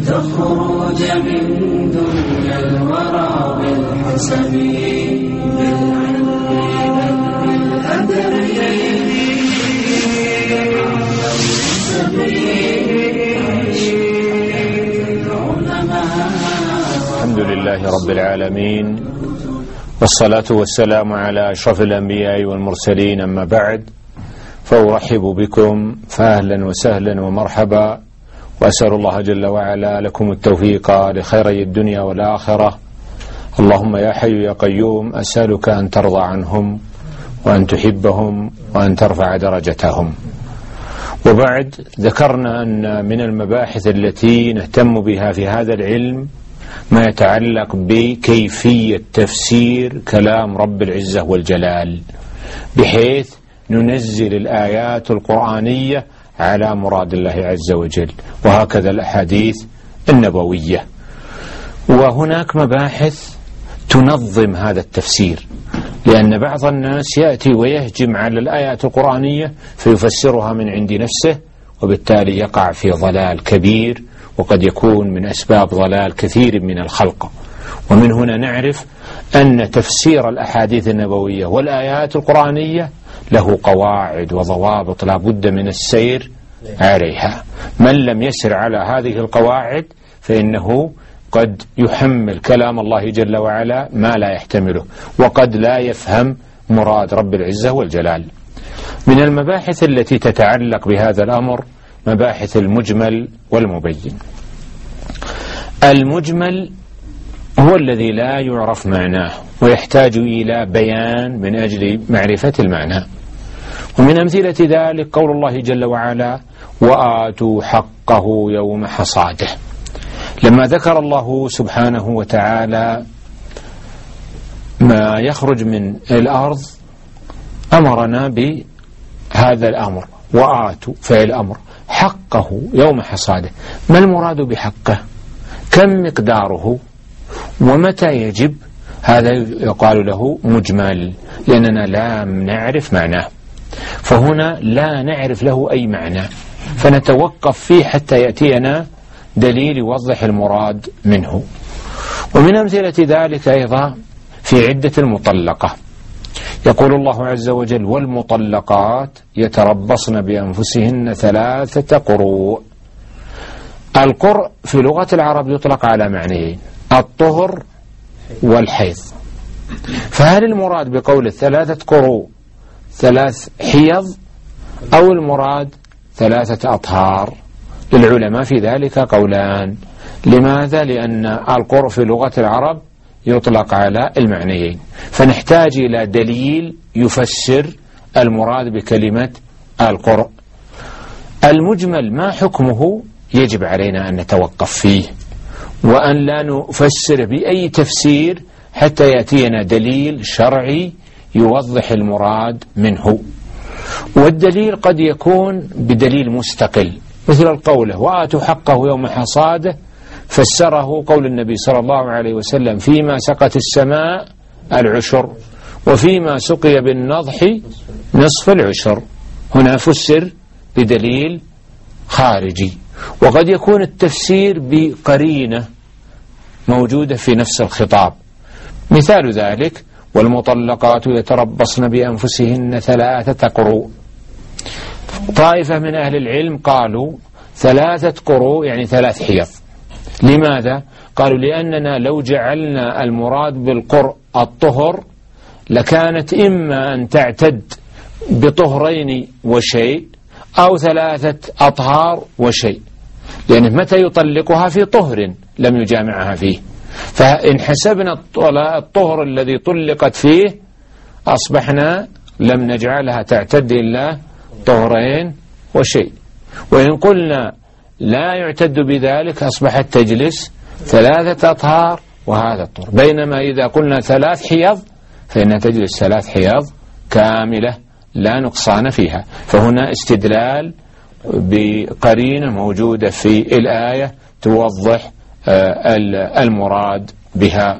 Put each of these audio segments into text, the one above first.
تخرج من دنيا الورى بالحسب بالعلم بالأدب الحمد لله رب العالمين، والصلاة والسلام على أشرف الأنبياء والمرسلين، أما بعد، فأرحب بكم فأهلا وسهلا ومرحبا، وأسأل الله جل وعلا لكم التوفيق لخيري الدنيا والآخرة. اللهم يا حي يا قيوم، أسألك أن ترضى عنهم وأن تحبهم وأن ترفع درجتهم. وبعد، ذكرنا أن من المباحث التي نهتم بها في هذا العلم ما يتعلق بكيفية تفسير كلام رب العزة والجلال، بحيث ننزل الآيات القرآنية على مراد الله عز وجل، وهكذا الأحاديث النبوية. وهناك مباحث تنظم هذا التفسير، لأن بعض الناس يأتي ويهجم على الآيات القرآنية فيفسرها من عند نفسه، وبالتالي يقع في ضلال كبير، وقد يكون من أسباب ضلال كثير من الخلق. ومن هنا نعرف أن تفسير الأحاديث النبوية والآيات القرآنية له قواعد وضوابط لا بد من السير عليها. من لم يسر على هذه القواعد فإنه قد يحمل كلام الله جل وعلا ما لا يحتمله، وقد لا يفهم مراد رب العزة والجلال. من المباحث التي تتعلق بهذا الأمر مباحث المجمل والمبين. المجمل هو الذي لا يعرف معناه ويحتاج إلى بيان من أجل معرفة المعنى. ومن أمثلة ذلك قول الله جل وعلا: وآتوا حقه يوم حصاده. لما ذكر الله سبحانه وتعالى ما يخرج من الأرض أمرنا بهذا الأمر، وآتوا فعل أمر، حقه يوم حصاده. ما المراد بحقه؟ كم مقداره؟ ومتى يجب؟ هذا يقال له مجمل، لأننا لا نعرف معناه، فهنا لا نعرف له أي معنى، فنتوقف فيه حتى يأتينا دليل يوضح المراد منه. ومن أمثلة ذلك أيضا في عدة المطلقة، يقول الله عز وجل: والمطلقات يتربصن بأنفسهن 3 قروء. القرء في لغة العرب يطلق على معنيين: الطهر والحيض. فهل المراد بقول 3 قروء 3 حيض، أو المراد 3 أطهار؟ للعلماء في ذلك قولان. لماذا؟ لأن القرء في لغة العرب يطلق على المعنيين، فنحتاج إلى دليل يفسر المراد بكلمة القرء. المجمل ما حكمه؟ يجب علينا أن نتوقف فيه، وأن لا نفسر بأي تفسير حتى يأتينا دليل شرعي يوضح المراد منه. والدليل قد يكون بدليل مستقل، مثل القول: وآتوا حقه يوم حصاده، فسره قول النبي صلى الله عليه وسلم: فيما سقت السماء العشر، وفيما سقي بالنضح نصف العشر. هنا فسر بدليل خارجي. وقد يكون التفسير بقرينة موجودة في نفس الخطاب. مثال ذلك: والمطلقات يتربصن بأنفسهن 3 قروء. طائفة من أهل العلم قالوا 3 قروء يعني 3 حيض. لماذا؟ قالوا: لأننا لو جعلنا المراد بالقرء الطهر لكانت إما أن تعتد بطهرين وشيء، أو 3 أطهار وشيء، لأن متى يطلقها في طهر لم يجامعها فيه. فإن حسبنا الطهر الذي طلقت فيه أصبحنا لم نجعلها تعتد إلا طهرين وشيء. وإن قلنا لا يعتد بذلك أصبحت تجلس 3 أطهار وهذا الطهر. بينما إذا قلنا 3 حيض فإنها تجلس 3 حيض كاملة لا نقصان فيها. فهنا استدلال بقرينة موجودة في الآية توضح المراد بها.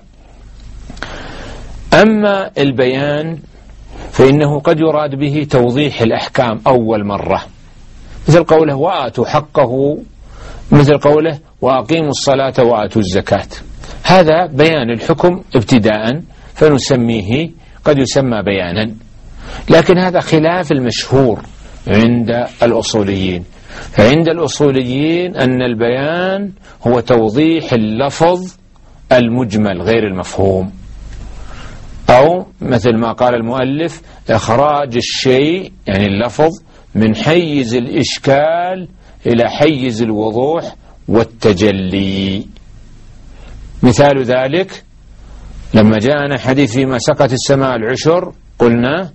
أما البيان فإنه قد يراد به توضيح الأحكام أول مرة، مثل قوله وآتوا حقه، مثل قوله وأقيموا الصلاة وآتوا الزكاة. هذا بيان الحكم ابتداء، فنسميه قد يسمى بيانا، لكن هذا خلاف المشهور عند الأصوليين. فعند الأصوليين أن البيان هو توضيح اللفظ المجمل غير المفهوم، أو مثل ما قال المؤلف إخراج الشيء يعني اللفظ من حيز الإشكال إلى حيز الوضوح والتجلي. مثال ذلك لما جاءنا حديث فيما سقت السماء العشر قلنا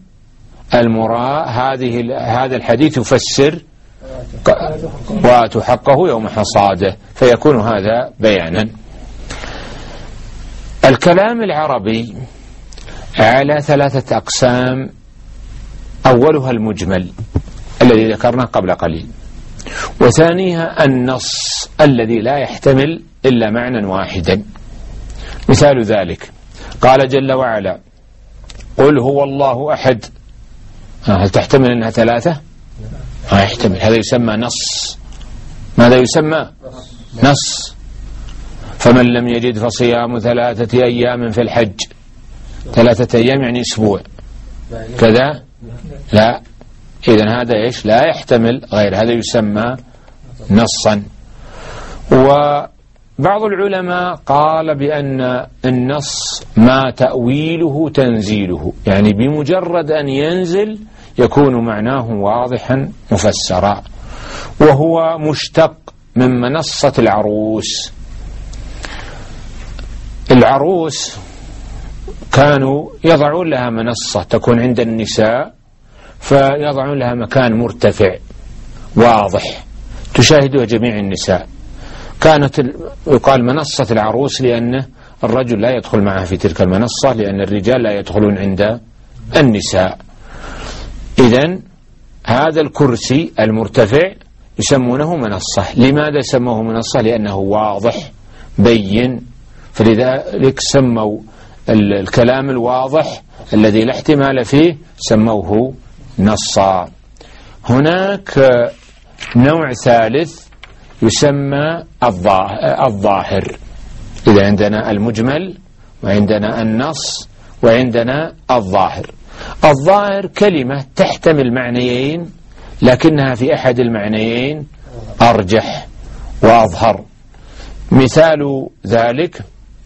هذا الحديث يفسر وآتوا حقه يوم حصاده، فيكون هذا بيانا. الكلام العربي على 3 أقسام، أولها المجمل الذي ذكرناه قبل قليل، وثانيها النص الذي لا يحتمل إلا معنى واحدا. مثال ذلك قال جل وعلا قل هو الله أحد، هل تحتمل أنها 3؟ ما يحتمل، هذا يسمى نص. ماذا يسمى؟ نص. فمن لم يجد فصيام 3 أيام في الحج، 3 أيام يعني أسبوع كذا؟ لا، إذن هذا إيش؟ لا يحتمل غير، هذا يسمى نصا. وبعض العلماء قال بأن النص ما تأويله تنزيله، يعني بمجرد أن ينزل يكون معناه واضحا مفسرا، وهو مشتق من منصة العروس. العروس كانوا يضعون لها منصة تكون عند النساء، فيضعون لها مكان مرتفع واضح تشاهدها جميع النساء. كانت يقال منصة العروس لأن الرجل لا يدخل معها في تلك المنصة، لأن الرجال لا يدخلون عند النساء. إذن هذا الكرسي المرتفع يسمونه منصة. لماذا سموه منصة؟ لأنه واضح بين، فلذلك سموا الكلام الواضح الذي لا احتمال فيه سموه نصا. هناك نوع ثالث يسمى الظاهر. إذا عندنا المجمل وعندنا النص وعندنا الظاهر. الظاهر كلمة تحتمل معنيين لكنها في أحد المعنيين أرجح وأظهر. مثال ذلك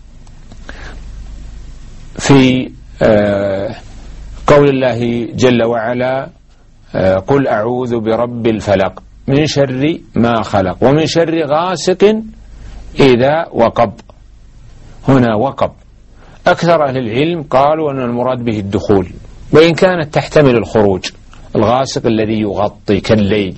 في قول الله جل وعلا قل أعوذ برب الفلق من شر ما خلق ومن شر غاسق إذا وقب. هنا وقب أكثر أهل العلم قالوا أن المراد به الدخول، وإن كانت تحتمل الخروج. الغاسق الذي يغطي كالليل.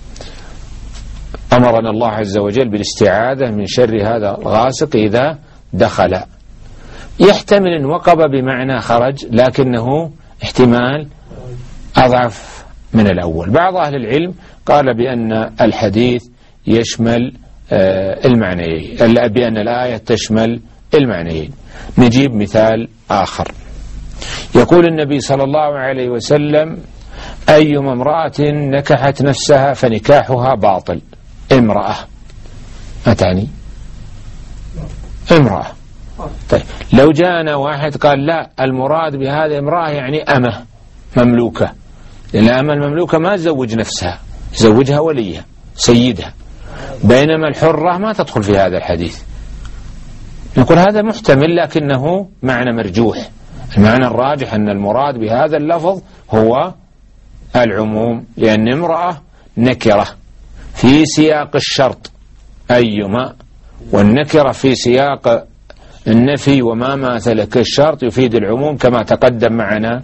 أمرنا الله عز وجل بالاستعاذة من شر هذا الغاسق إذا دخل. يحتمل أن وقب بمعنى خرج، لكنه احتمال أضعف من الأول. بعض أهل العلم قال بأن الحديث يشمل المعنيين، بأن الآية تشمل المعنيين. نجيب مثال آخر. يقول النبي صلى الله عليه وسلم أيما امرأة نكحت نفسها فنكاحها باطل. امرأة ما تعني؟ امرأة. طيب لو جاءنا واحد قال لا، المراد بهذه امرأة يعني أمة مملوكة، لأن الأمة المملوكة ما تزوج نفسها، يزوجها وليها سيدها، بينما الحرة ما تدخل في هذا الحديث. نقول هذا محتمل لكنه معنى مرجوح. المعنى الراجح أن المراد بهذا اللفظ هو العموم، لأن امرأة نكرة في سياق الشرط أيما، والنكرة في سياق النفي وما ماثل كالشرط يفيد العموم كما تقدم معنا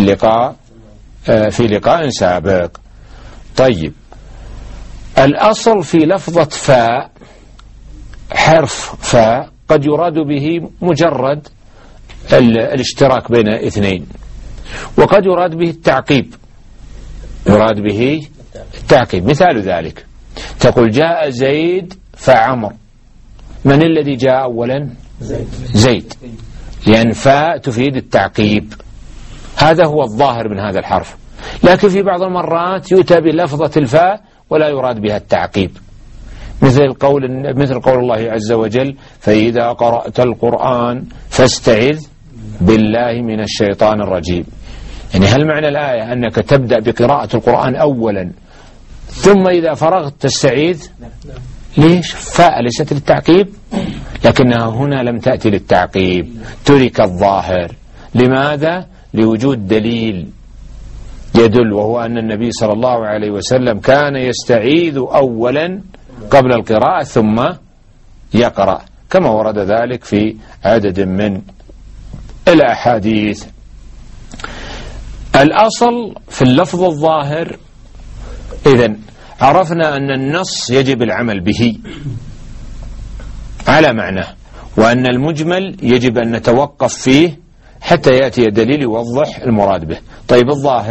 في لقاء سابق. طيب الأصل في لفظة فاء، حرف فاء قد يراد به مجرد الاشتراك بين اثنين، وقد يراد به التعقيب. يراد به التعقيب. مثال ذلك تقول جاء زيد فعمر. من الذي جاء أولا؟ زيد، لأن فاء تفيد التعقيب. هذا هو الظاهر من هذا الحرف. لكن في بعض المرات يؤتى بلفظة الفاء ولا يراد بها التعقيب. مثل قول الله عز وجل: فإذا قرأت القرآن فاستعذ بالله من الشيطان الرجيم. يعني هل معنى الآية أنك تبدأ بقراءة القرآن أولا ثم إذا فرغت تستعيذ؟ ليش؟ فاء ليست للتعقيب، لكنها هنا لم تأتي للتعقيب، ترك الظاهر. لماذا؟ لوجود دليل يدل، وهو أن النبي صلى الله عليه وسلم كان يستعيذ أولا قبل القراءة ثم يقرأ، كما ورد ذلك في عدد من الأحاديث. الأصل في اللفظ الظاهر، إذن عرفنا أن النص يجب العمل به على معناه، وأن المجمل يجب أن نتوقف فيه حتى يأتي دليل يوضح المراد به. طيب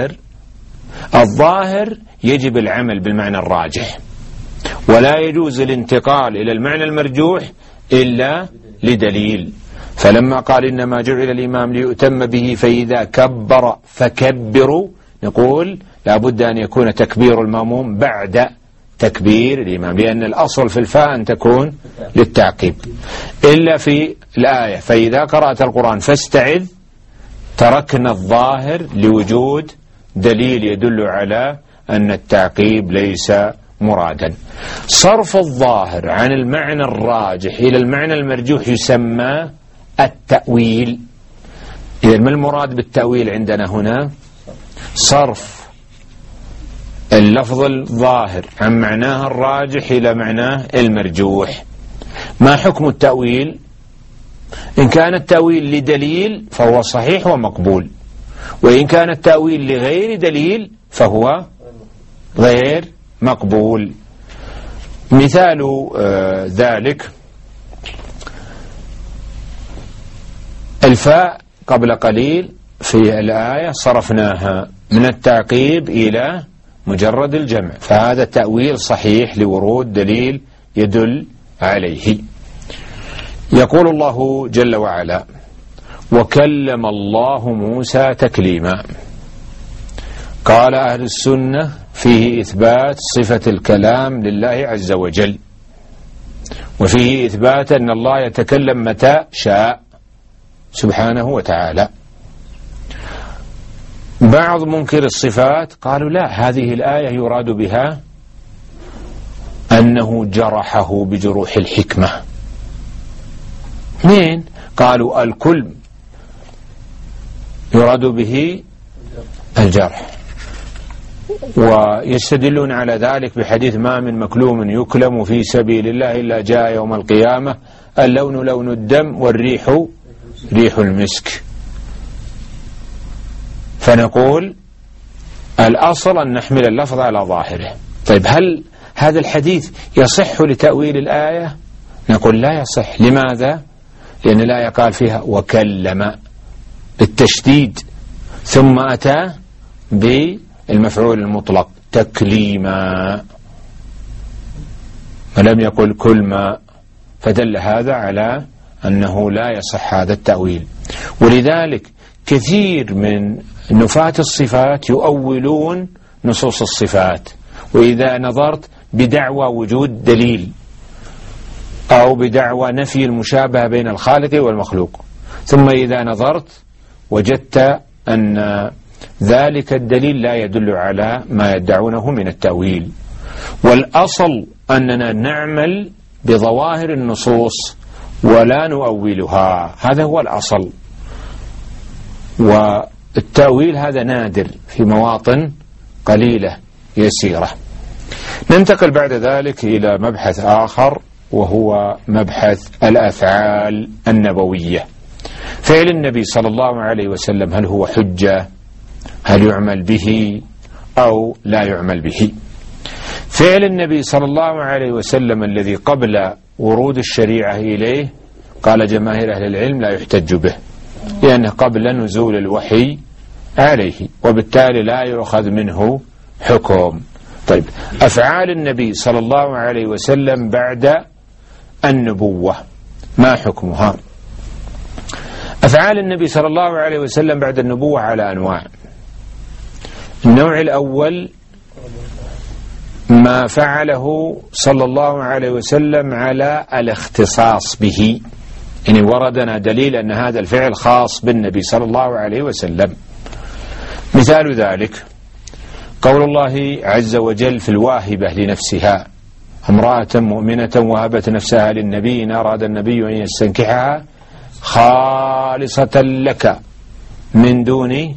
الظاهر يجب العمل بالمعنى الراجح، ولا يجوز الانتقال إلى المعنى المرجوح إلا لدليل. فلما قال: إنما جعل الإمام ليؤتم به فإذا كبر فكبروا، نقول لابد أن يكون تكبير المأموم بعد تكبير الإمام، لأن الأصل في الفاء أن تكون للتعقيب. إلا في الآية فإذا قرأت القرآن فاستعذ تركنا الظاهر لوجود دليل يدل على أن التعقيب ليس مرادا. صرف الظاهر عن المعنى الراجح إلى المعنى المرجوح يسمى التأويل. إذن ما المراد بالتأويل عندنا هنا؟ صرف اللفظ الظاهر عن معناه الراجح إلى معناه المرجوح. ما حكم التأويل؟ إن كان التأويل لدليل فهو صحيح ومقبول، وإن كان التأويل لغير دليل فهو غير مقبول. مثال ذلك الفاء قبل قليل في الآية صرفناها من التعقيب إلى مجرد الجمع، فهذا تأويل صحيح لورود دليل يدل عليه. يقول الله جل وعلا: وكلم الله موسى تكليما. قال أهل السنة فيه إثبات صفة الكلام لله عز وجل، وفيه إثبات أن الله يتكلم متى شاء سبحانه وتعالى. بعض منكر الصفات قالوا: لا، هذه الآية يراد بها أنه جرحه بجروح الحكمة. مين؟ قالوا الكلم يراد به الجرح، ويستدلون على ذلك بحديث: ما من مكلوم يكلم في سبيل الله إلا جاء يوم القيامة اللون لون الدم والريح ريح المسك. فنقول الأصل أن نحمل اللفظ على ظاهره. طيب هل هذا الحديث يصح لتأويل الآية؟ نقول لا يصح. لماذا؟ لأن الآية قال فيها وكلم بالتشديد، ثم أتى بالمفعول المطلق تكليما، ولم يقل كلما، فدل هذا على أنه لا يصح هذا التأويل. ولذلك كثير من نفاة الصفات يؤولون نصوص الصفات، وإذا نظرت بدعوى وجود دليل أو بدعوى نفي المشابهة بين الخالق والمخلوق، ثم إذا نظرت وجدت أن ذلك الدليل لا يدل على ما يدعونه من التأويل. والأصل أننا نعمل بظواهر النصوص ولا نؤولها، هذا هو الأصل. والتأويل هذا نادر في مواطن قليلة يسيرة. ننتقل بعد ذلك إلى مبحث آخر، وهو مبحث الأفعال النبوية. فعل النبي صلى الله عليه وسلم هل هو حجة؟ هل يعمل به أو لا يعمل به؟ فعل النبي صلى الله عليه وسلم الذي قبل ورود الشريعة إليه قال جماهير أهل العلم لا يحتج به، لأنه قبل نزول الوحي عليه، وبالتالي لا يؤخذ منه حكم. طيب أفعال النبي صلى الله عليه وسلم بعد النبوة ما حكمها؟ أفعال النبي صلى الله عليه وسلم بعد النبوة على أنواع. النوع الأول ما فعله صلى الله عليه وسلم على الاختصاص به، يعني وردنا دليل أن هذا الفعل خاص بالنبي صلى الله عليه وسلم. مثال ذلك قول الله عز وجل في الواهبة لنفسها: امرأة مؤمنة وهبت نفسها للنبي إن أراد النبي أن يستنكحها خالصة لك من دون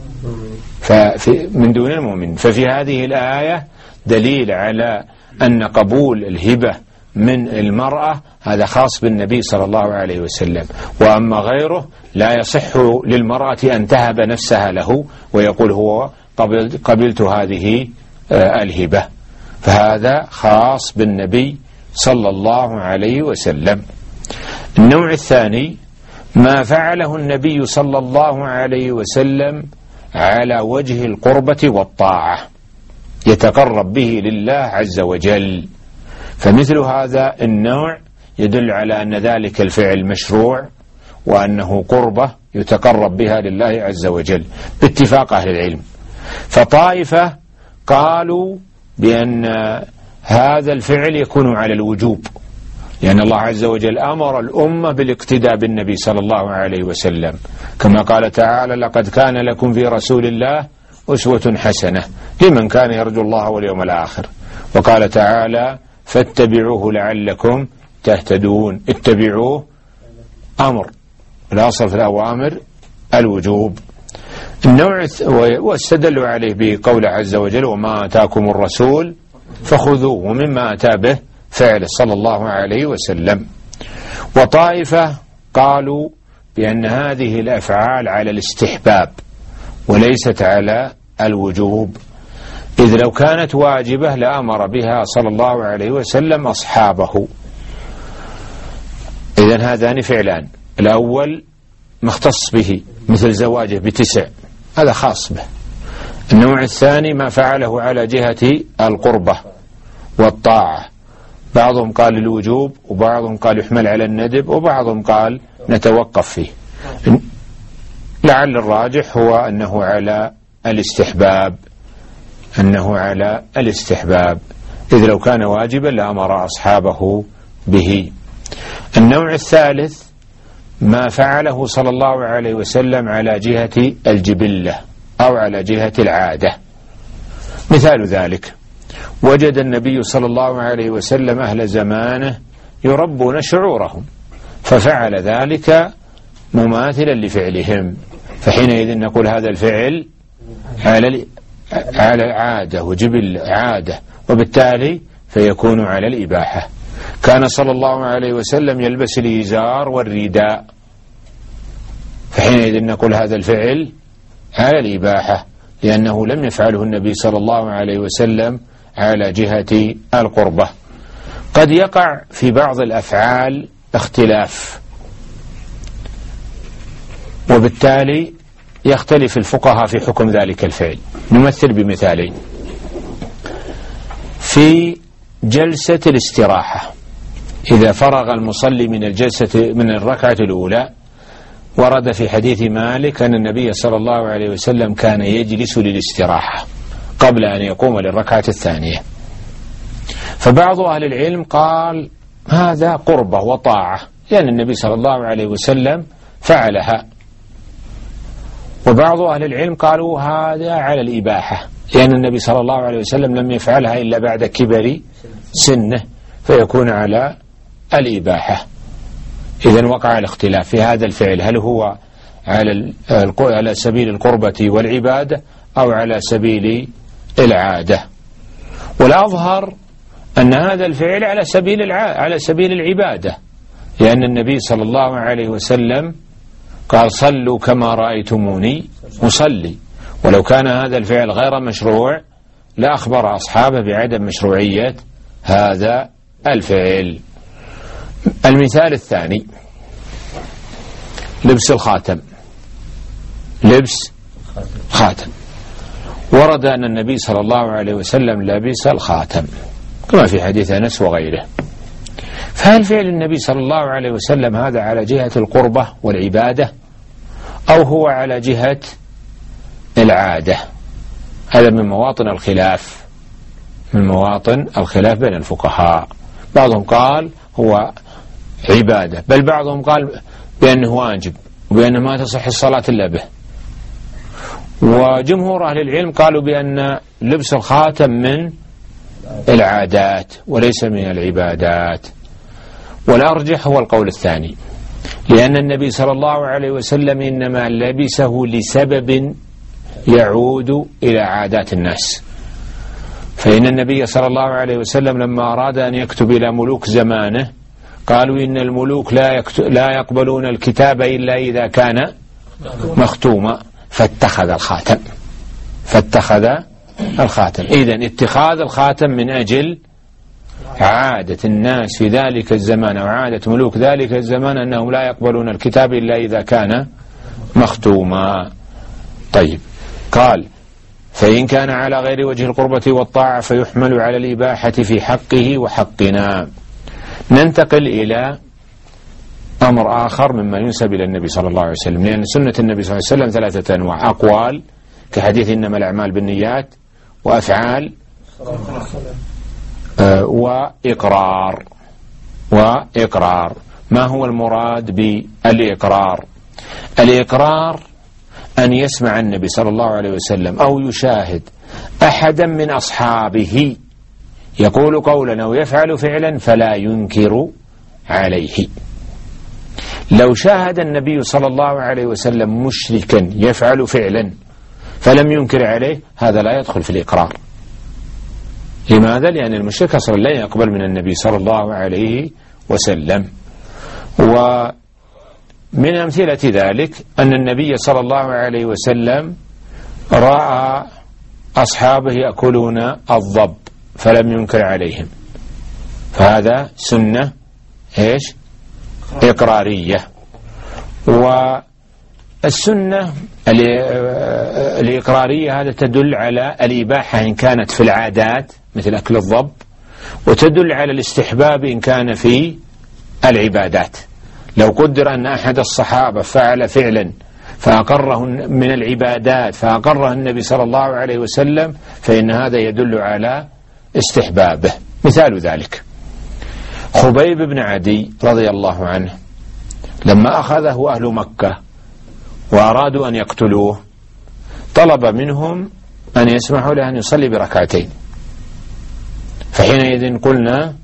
المؤمن. ففي هذه الآية دليل على أن قبول الهبة من المرأة هذا خاص بالنبي صلى الله عليه وسلم، وأما غيره لا يصح للمرأة أن تهب نفسها له ويقول هو قبلت هذه الهبة، فهذا خاص بالنبي صلى الله عليه وسلم. النوع الثاني ما فعله النبي صلى الله عليه وسلم على وجه القربة والطاعة يتقرب به لله عز وجل، فمثل هذا النوع يدل على أن ذلك الفعل مشروع وأنه قربة يتقرب بها لله عز وجل باتفاق أهل العلم. فطائفة قالوا بأن هذا الفعل يكون على الوجوب، لأن الله عز وجل أمر الأمة بالاقتداء بالنبي صلى الله عليه وسلم، كما قال تعالى: لقد كان لكم في رسول الله أسوة حسنة لمن كان يرجو الله واليوم الآخر. وقال تعالى: فاتبعوه لعلكم تهتدون. اتبعوه أمر، الأصل في الأوامر الوجوب. النوع واستدلوا عليه بقول عز وجل: وما آتاكم الرسول فخذوه، ومما أتى به فعل صلى الله عليه وسلم. وطائفة قالوا بأن هذه الأفعال على الاستحباب وليست على الوجوب، إذ لو كانت واجبة لأمر بها صلى الله عليه وسلم أصحابه. إذن هذان فعلان، الأول مختص به مثل زواجه ب9، هذا خاص به. النوع الثاني ما فعله على جهة القربة والطاعة، بعضهم قال الوجوب وبعضهم قال يحمل على الندب وبعضهم قال نتوقف فيه. لعل الراجح هو أنه على الاستحباب، إذ لو كان واجبا لأمر أصحابه به. النوع الثالث ما فعله صلى الله عليه وسلم على جهة الجبلة أو على جهة العادة. مثال ذلك: وجد النبي صلى الله عليه وسلم أهل زمانه يربون شعورهم ففعل ذلك مماثلا لفعلهم، فحينئذ نقول هذا الفعل على العادة وجبل عادة، وبالتالي فيكون على الإباحة. كان صلى الله عليه وسلم يلبس الإزار والرداء، فحينئذ نقول هذا الفعل على الإباحة، لأنه لم يفعله النبي صلى الله عليه وسلم على جهة القربة. قد يقع في بعض الأفعال اختلاف، وبالتالي يختلف الفقهاء في حكم ذلك الفعل. نمثل بمثالين: في جلسة الاستراحة، إذا فرغ المصلي من الركعة الأولى، ورد في حديث مالك أن النبي صلى الله عليه وسلم كان يجلس للاستراحة قبل أن يقوم للركعة الثانية. فبعض أهل العلم قال هذا قربة وطاعة لأن النبي صلى الله عليه وسلم فعلها، وبعض أهل العلم قالوا هذا على الإباحة لأن النبي صلى الله عليه وسلم لم يفعلها إلا بعد كبر سنه، فيكون على الإباحة. إذن وقع الاختلاف في هذا الفعل، هل هو على سبيل القربة والعبادة أو على سبيل العادة؟ والأظهر أن هذا الفعل على سبيل العبادة، لأن النبي صلى الله عليه وسلم قال: صلوا كما رأيتموني أصلي. ولو كان هذا الفعل غير مشروع لأخبر أصحابه بعدم مشروعية هذا الفعل. المثال الثاني: لبس الخاتم. لبس خاتم، ورد أن النبي صلى الله عليه وسلم لبس الخاتم كما في حديث أنس وغيره. فهل فعل النبي صلى الله عليه وسلم هذا على جهة القربة والعبادة أو هو على جهة العادة؟ هذا من مواطن الخلاف من مواطن الخلاف بين الفقهاء. بعضهم قال هو عبادة، بل بعضهم قال بأنه واجب وبأنه ما تصح الصلاة إلا به. وجمهور أهل العلم قالوا بأن لبس الخاتم من العادات وليس من العبادات، والأرجح هو القول الثاني، لأن النبي صلى الله عليه وسلم إنما لبسه لسبب يعود إلى عادات الناس. فإن النبي صلى الله عليه وسلم لما أراد أن يكتب إلى ملوك زمانه قالوا إن الملوك لا يقبلون الكتاب إلا إذا كان مختوما، فاتخذ الخاتم. إذن اتخاذ الخاتم من أجل عادة الناس في ذلك الزمان أو عادة ملوك ذلك الزمان أنهم لا يقبلون الكتاب إلا إذا كان مختوما. طيب، قال فإن كان على غير وجه القربة والطاعة فيحمل على الإباحة في حقه وحقنا. ننتقل إلى أمر آخر مما ينسب إلى النبي صلى الله عليه وسلم، لأن سنة النبي صلى الله عليه وسلم 3 أنواع: أقوال كحديث إنما الأعمال بالنيات، وأفعال، وإقرار. ما هو المراد بالإقرار؟ الإقرار أن يسمع النبي صلى الله عليه وسلم أو يشاهد أحدا من أصحابه يقول قولا أو يفعل فعلا فلا ينكر عليه. لو شاهد النبي صلى الله عليه وسلم مشركا يفعل فعلا فلم ينكر عليه، هذا لا يدخل في الإقرار. لماذا؟ لأن المشرك أصلا لا يقبل من النبي صلى الله عليه وسلم. ومن أمثلة ذلك أن النبي صلى الله عليه وسلم رأى أصحابه يأكلون الضب فلم ينكر عليهم، فهذا سنة إقرارية. والسنة الإقرارية هذا تدل على الإباحة إن كانت في العادات مثل أكل الضب، وتدل على الاستحباب إن كان في العبادات. لو قدر أن أحد الصحابة فعل فعلا فأقره من العبادات فأقره النبي صلى الله عليه وسلم فإن هذا يدل على استحبابه. مثال ذلك خبيب بن عدي رضي الله عنه لما أخذه أهل مكة وأرادوا أن يقتلوه طلب منهم أن يسمحوا له أن يصلي بركعتين، فحينئذ قلنا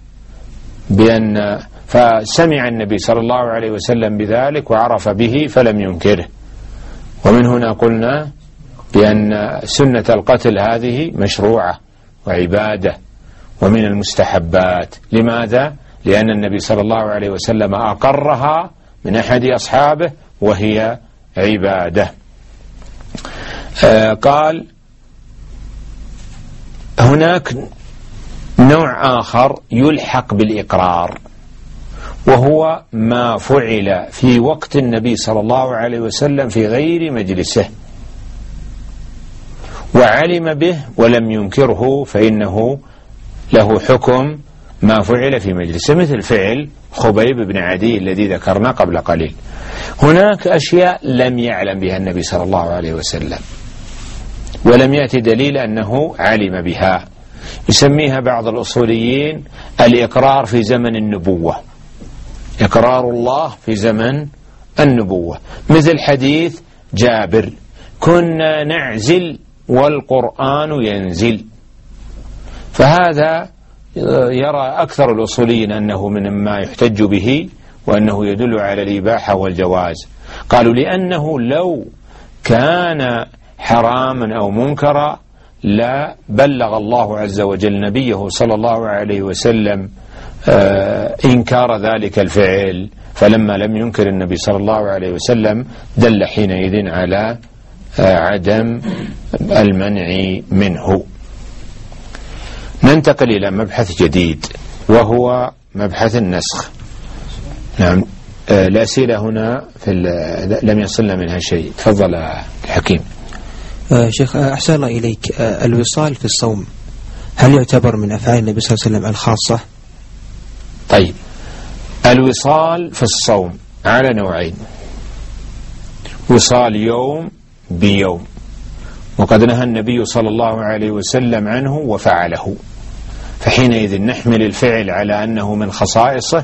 فسمع النبي صلى الله عليه وسلم بذلك وعرف به فلم ينكره. ومن هنا قلنا بأن سنة القتل هذه مشروعة وعبادة ومن المستحبات. لماذا؟ لأن النبي صلى الله عليه وسلم أقرها من أحد أصحابه وهي عبادة. قال هناك نوع آخر يلحق بالإقرار، وهو ما فعل في وقت النبي صلى الله عليه وسلم في غير مجلسه وعلم به ولم ينكره، فإنه له حكم ما فعل في مجلسه، مثل فعل خبيب بن عدي الذي ذكرنا قبل قليل. هناك أشياء لم يعلم بها النبي صلى الله عليه وسلم ولم يأتي دليل أنه علم بها، يسميها بعض الأصوليين الإقرار في زمن النبوة، إقرار الله في زمن النبوة، مثل حديث جابر كنا نعزل والقرآن ينزل. فهذا يرى أكثر الأصوليين أنه من ما يحتج به وأنه يدل على الإباحة والجواز. قالوا لأنه لو كان حراما أو منكرا لا بلغ الله عز وجل نبيه صلى الله عليه وسلم إنكار ذلك الفعل، فلما لم ينكر النبي صلى الله عليه وسلم دل حينئذ على عدم المنع منه. ننتقل إلى مبحث جديد وهو مبحث النسخ. نعم، الأسئلة هنا لم يصلنا منها شيء. تفضل الحكيم. شيخ أحسن الله إليك، الوصال في الصوم هل يعتبر من أفعال النبي صلى الله عليه وسلم الخاصة؟ طيب، الوصال في الصوم على نوعين: وصال يوم بيوم، وقد نهى النبي صلى الله عليه وسلم عنه وفعله، فحينئذ نحمل الفعل على أنه من خصائصه،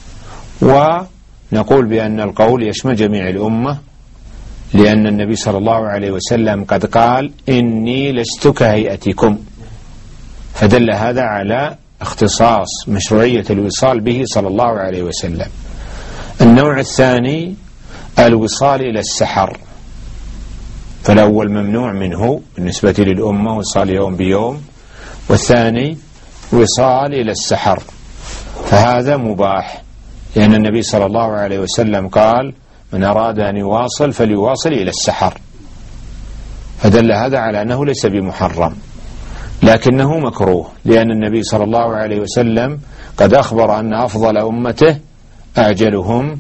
ونقول بأن القول يشمل جميع الأمة، لأن النبي صلى الله عليه وسلم قد قال إني لست كهيئتكم، فدل هذا على اختصاص مشروعية الوصال به صلى الله عليه وسلم. النوع الثاني الوصال إلى السحر، فالأول ممنوع منه بالنسبة للأمة، وصال يوم بيوم، والثاني وصال إلى السحر، فهذا مباح، لأن النبي صلى الله عليه وسلم قال من أراد أن يواصل فليواصل إلى السحر، فدل هذا على أنه ليس بمحرم لكنه مكروه، لأن النبي صلى الله عليه وسلم قد أخبر أن أفضل أمته أعجلهم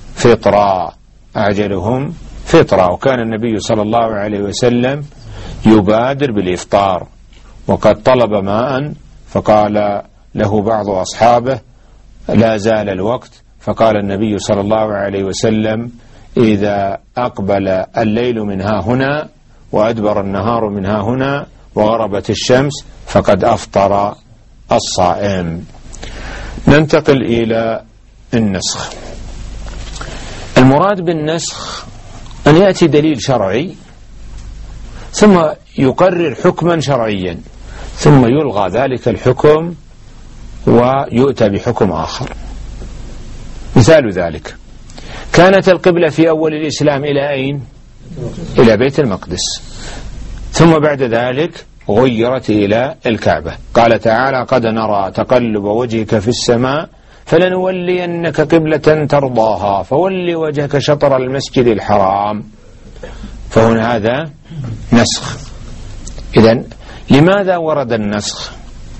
فطرا، وكان النبي صلى الله عليه وسلم يبادر بالإفطار، وقد طلب ماء فقال له بعض أصحابه لا زال الوقت، فقال النبي صلى الله عليه وسلم إذا أقبل الليل من ها هنا وأدبر النهار من ها هنا وغربت الشمس فقد أفطر الصائم. ننتقل إلى النسخ. المراد بالنسخ أن يأتي دليل شرعي ثم يقرر حكما شرعيا ثم يلغى ذلك الحكم ويؤتى بحكم آخر. مثال ذلك كانت القبلة في أول الإسلام إلى أين؟ إلى بيت المقدس، ثم بعد ذلك غيرت إلى الكعبة. قال تعالى قد نرى تقلب وجهك في السماء فلنولينك قبلة ترضاها فول وجهك شطر المسجد الحرام، فهنا هذا نسخ. إذن لماذا ورد النسخ؟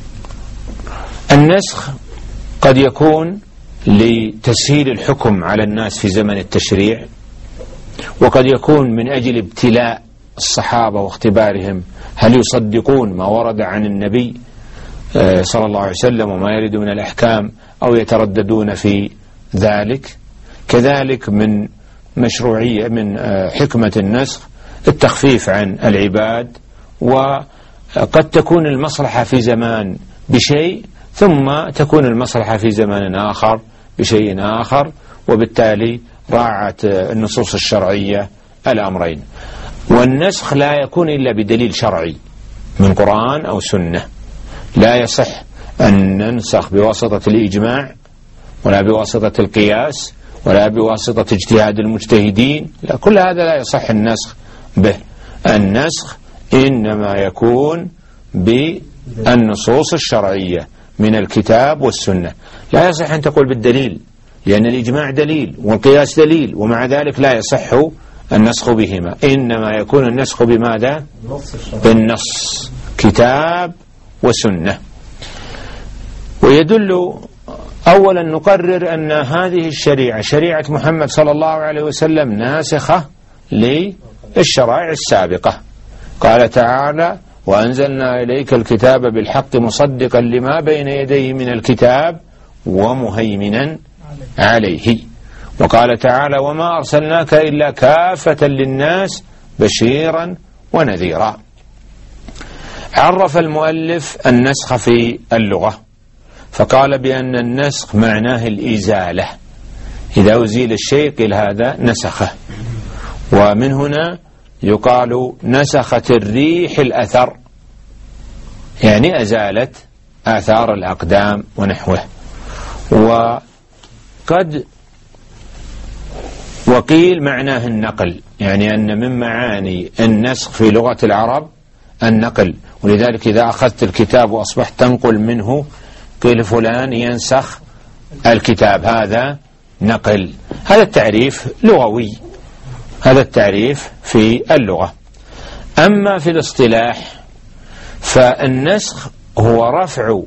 النسخ قد يكون لتسهيل الحكم على الناس في زمن التشريع، وقد يكون من أجل ابتلاء الصحابة واختبارهم هل يصدقون ما ورد عن النبي صلى الله عليه وسلم وما يرد من الأحكام أو يترددون في ذلك. كذلك من مشروعية من حكمة النسخ التخفيف عن العباد، وقد تكون المصلحة في زمان بشيء ثم تكون المصلحة في زمان آخر بشيء آخر، وبالتالي راعت النصوص الشرعية الأمرين. والنسخ لا يكون إلا بدليل شرعي من قرآن أو سنة، لا يصح أن ننسخ بواسطة الإجماع ولا بواسطة القياس ولا بواسطة اجتهاد المجتهدين، لا، كل هذا لا يصح النسخ به. النسخ إنما يكون بالنصوص الشرعية من الكتاب والسنة. لا يصح أن تقول بالدليل، لأن الإجماع دليل والقياس دليل، ومع ذلك لا يصح النسخ بهما. إنما يكون النسخ بماذا؟ بالنص، كتاب وسنة. ويدل أولا نقرر أن هذه الشريعة شريعة محمد صلى الله عليه وسلم ناسخة للشرائع السابقة. قال تعالى وأنزلنا إليك الكتاب بالحق مصدقا لما بين يديه من الكتاب ومهيمنا عليه. وقال تعالى وما أرسلناك إلا كافة للناس بشيرا ونذيرا. عرف المؤلف النسخ في اللغة فقال بأن النسخ معناه الإزالة، إذا أزيل الشيء قيل هذا نسخه. ومن هنا يقال نسخت الريح الأثر، يعني أزالت آثار الأقدام ونحوه. وقيل معناه النقل، يعني أن من معاني النسخ في لغة العرب النقل، ولذلك إذا أخذت الكتاب وأصبحت تنقل منه قيل فلان ينسخ الكتاب، هذا نقل. هذا التعريف لغوي، هذا التعريف في اللغة. أما في الاصطلاح فالنسخ هو رفع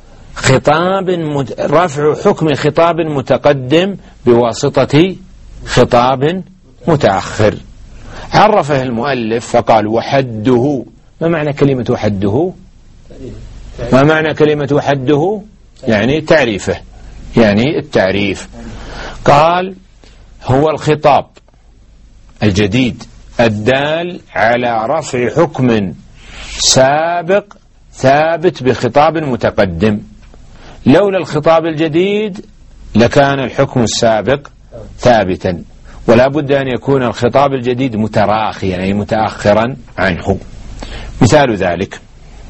حكم خطاب متقدم بواسطة خطاب متأخر. عرفه المؤلف فقال وحده. ما معنى كلمة وحده؟ ما معنى كلمة وحده؟ يعني تعريفه، يعني التعريف. قال هو الخطاب الجديد الدال على رفع حكم سابق ثابت بخطاب متقدم، لولا الخطاب الجديد لكان الحكم السابق ثابتا، ولا بد أن يكون الخطاب الجديد متراخيا أي متأخرا عنه. مثال ذلك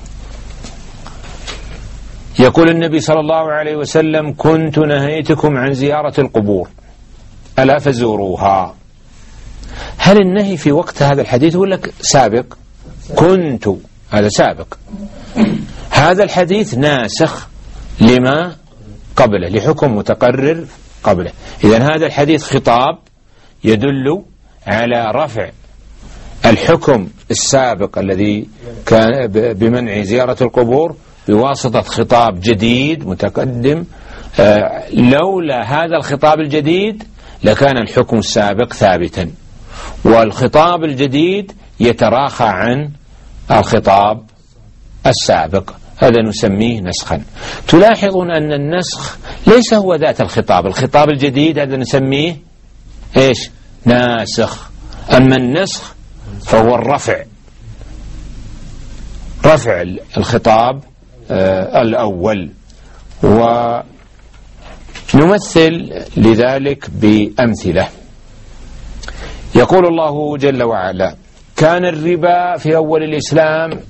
يقول النبي صلى الله عليه وسلم: كنت نهيتكم عن زيارة القبور ألا فزوروها. هل النهي في وقت هذا الحديث ولا سابق؟ كنت، هذا سابق. هذا الحديث ناسخ لما قبله، لحكم متقرر قبله. إذن هذا الحديث خطاب يدل على رفع الحكم السابق الذي كان بمنع زيارة القبور بواسطة خطاب جديد متقدم. لولا هذا الخطاب الجديد لكان الحكم السابق ثابتا، والخطاب الجديد يتراخى عن الخطاب السابق، هذا نسميه نسخا. تلاحظون أن النسخ ليس هو ذات الخطاب، الخطاب الجديد هذا نسميه إيش؟ ناسخ. أما النسخ فهو الرفع، رفع الخطاب الأول. ونمثل لذلك بأمثلة. يقول الله جل وعلا: كان الربا في أول الإسلام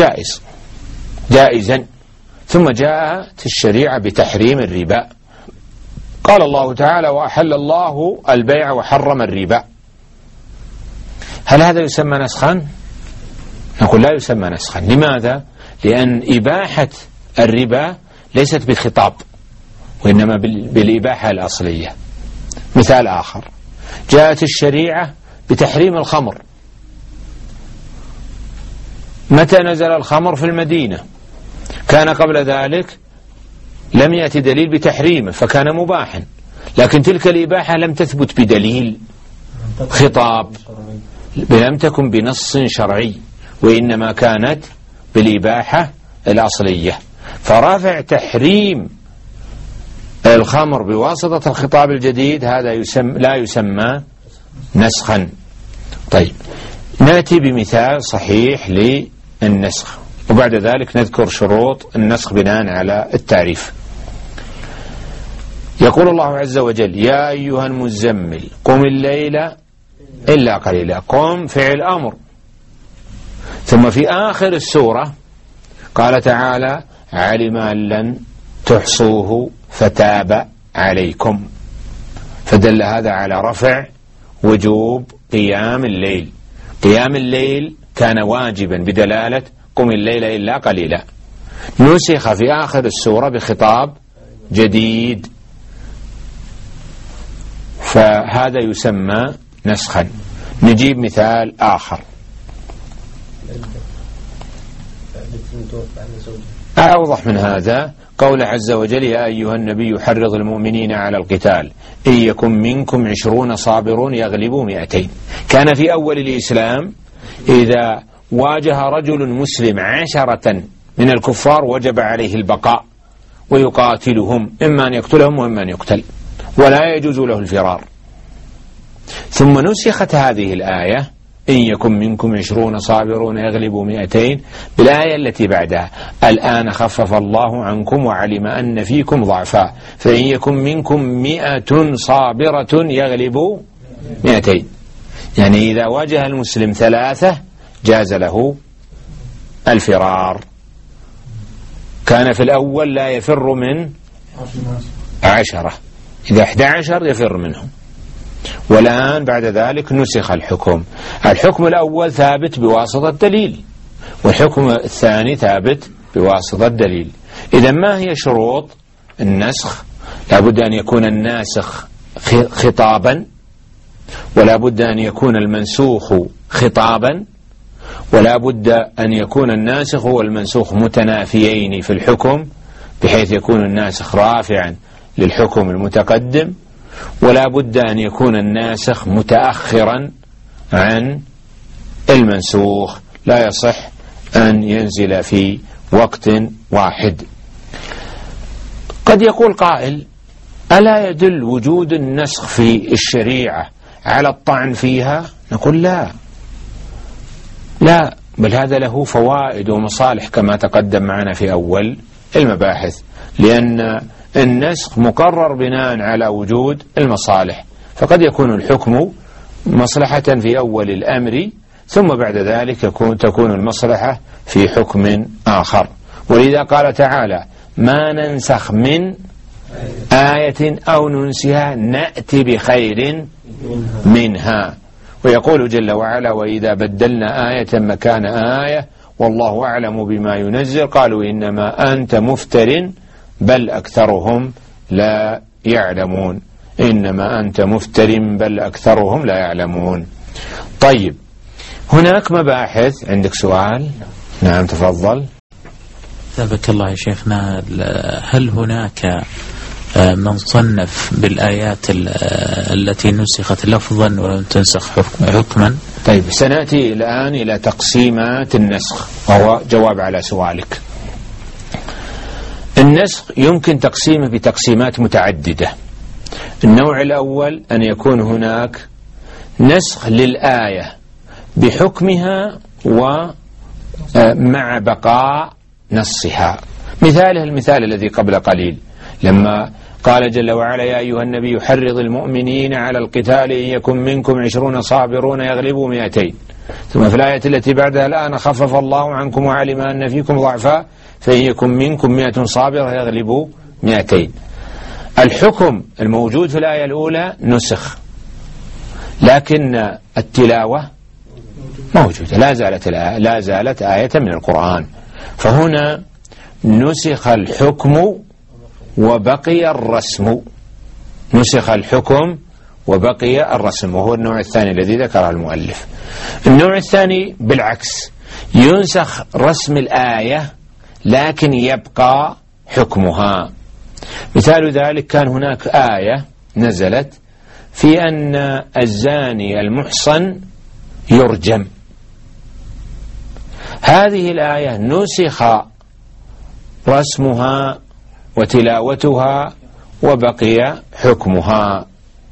جائزا، ثم جاءت الشريعة بتحريم الربا. قال الله تعالى: وأحل الله البيع وحرم الربا. هل هذا يسمى نسخا؟ نقول لا يسمى نسخا. لماذا؟ لأن إباحة الربا ليست بالخطاب، وإنما بالإباحة الأصلية. مثال آخر: جاءت الشريعة بتحريم الخمر. متى نزل الخمر في المدينة؟ كان قبل ذلك لم يأتي دليل بتحريمه فكان مباحا، لكن تلك الإباحة لم تثبت بدليل خطاب، لم تكن بنص شرعي، وإنما كانت بالإباحة الأصلية. فرافع تحريم الخمر بواسطة الخطاب الجديد هذا لا يسمى نسخا. طيب، نأتي بمثال صحيح للنسخ، وبعد ذلك نذكر شروط النسخ بناء على التعريف. يقول الله عز وجل: يا أيها المزمل قم الليل إلا قليلا. قم فعل أمر. ثم في آخر السورة قال تعالى: علم أن لن تحصوه فتاب عليكم. فدل هذا على رفع وجوب قيام الليل. قيام الليل كان واجبا بدلالة قم الليل إلا قليلا، نسخ في آخر السورة بخطاب جديد، فهذا يسمى نسخا. نجيب مثال آخر أوضح من هذا، قول عز وجل: يا أيها النبي حرض المؤمنين على القتال إن يكن منكم 20 صابرون يغلبوا 200. كان في أول الإسلام إذا واجه رجل مسلم 10 من الكفار وجب عليه البقاء ويقاتلهم، إما أن يقتلهم وإما أن يقتل، ولا يجوز له الفرار. ثم نسخت هذه الآية: إن يكن منكم 20 صابرون يغلبوا 200 بالآية التي بعدها: الآن خفف الله عنكم وعلم أن فيكم ضعفا فإن يكن منكم 100 صابرة يغلبوا 200. يعني إذا واجه المسلم 3 جاز له الفرار. كان في الأول لا يفر من 10، إذا 11 يفر منهم. والآن بعد ذلك نسخ الحكم. الحكم الأول ثابت بواسطة دليل، والحكم الثاني ثابت بواسطة دليل. إذا ما هي شروط النسخ؟ لا بد أن يكون الناسخ خطابا، ولا بد أن يكون المنسوخ خطابا، ولا بد أن يكون الناسخ والمنسوخ متنافيين في الحكم بحيث يكون الناسخ رافعا للحكم المتقدم، ولا بد أن يكون الناسخ متأخرا عن المنسوخ، لا يصح أن ينزل في وقت واحد. قد يقول قائل: ألا يدل وجود النسخ في الشريعة على الطعن فيها؟ نقول لا، بل هذا له فوائد ومصالح كما تقدم معنا في أول المباحث، لأن النسخ مقرر بناء على وجود المصالح، فقد يكون الحكم مصلحة في أول الأمر ثم بعد ذلك تكون المصلحة في حكم آخر. ولذا قال تعالى: ما ننسخ من آية أو ننسها نأتي بخير منها. ويقول جل وعلا: وإذا بدلنا آية مكان آية والله أعلم بما ينزل قالوا إنما أنت مفتر بل أكثرهم لا يعلمون. إنما أنت مفتر بل أكثرهم لا يعلمون. طيب، هناك مباحث. عندك سؤال؟ نعم تفضل. ثابك الله يا شيخنا، هل هناك من صنف بالآيات التي نسخت لفظا ولم تنسخ حكما؟ طيب، سنأتي الآن إلى تقسيمات النسخ، وهو جواب على سؤالك. النسخ يمكن تقسيمه بتقسيمات متعددة. النوع الأول أن يكون هناك نسخ للآية بحكمها ومع بقاء نصها. مثاله المثال الذي قبل قليل لما قال جل وعلا: يا أيها النبي حرض المؤمنين على القتال إن يكن منكم 20 صابرون يغلبوا 200. ثم في الآية التي بعدها: الآن خفف الله عنكم وعلم أن فيكم ضعفا فإن يكن منكم 100 صابرة يغلبوا 200. الحكم الموجود في الآية الأولى نسخ، لكن التلاوة موجودة، لا زالت آية من القرآن. فهنا نسخ الحكم وبقي الرسم. نسخ الحكم وبقي الرسم، وهو النوع الثاني الذي ذكره المؤلف. النوع الثاني بالعكس، ينسخ رسم الآية لكن يبقى حكمها. مثال ذلك: كان هناك آية نزلت في أن الزاني المحصن يرجم. هذه الآية نسخ رسمها وتلاوتها وبقي حكمها.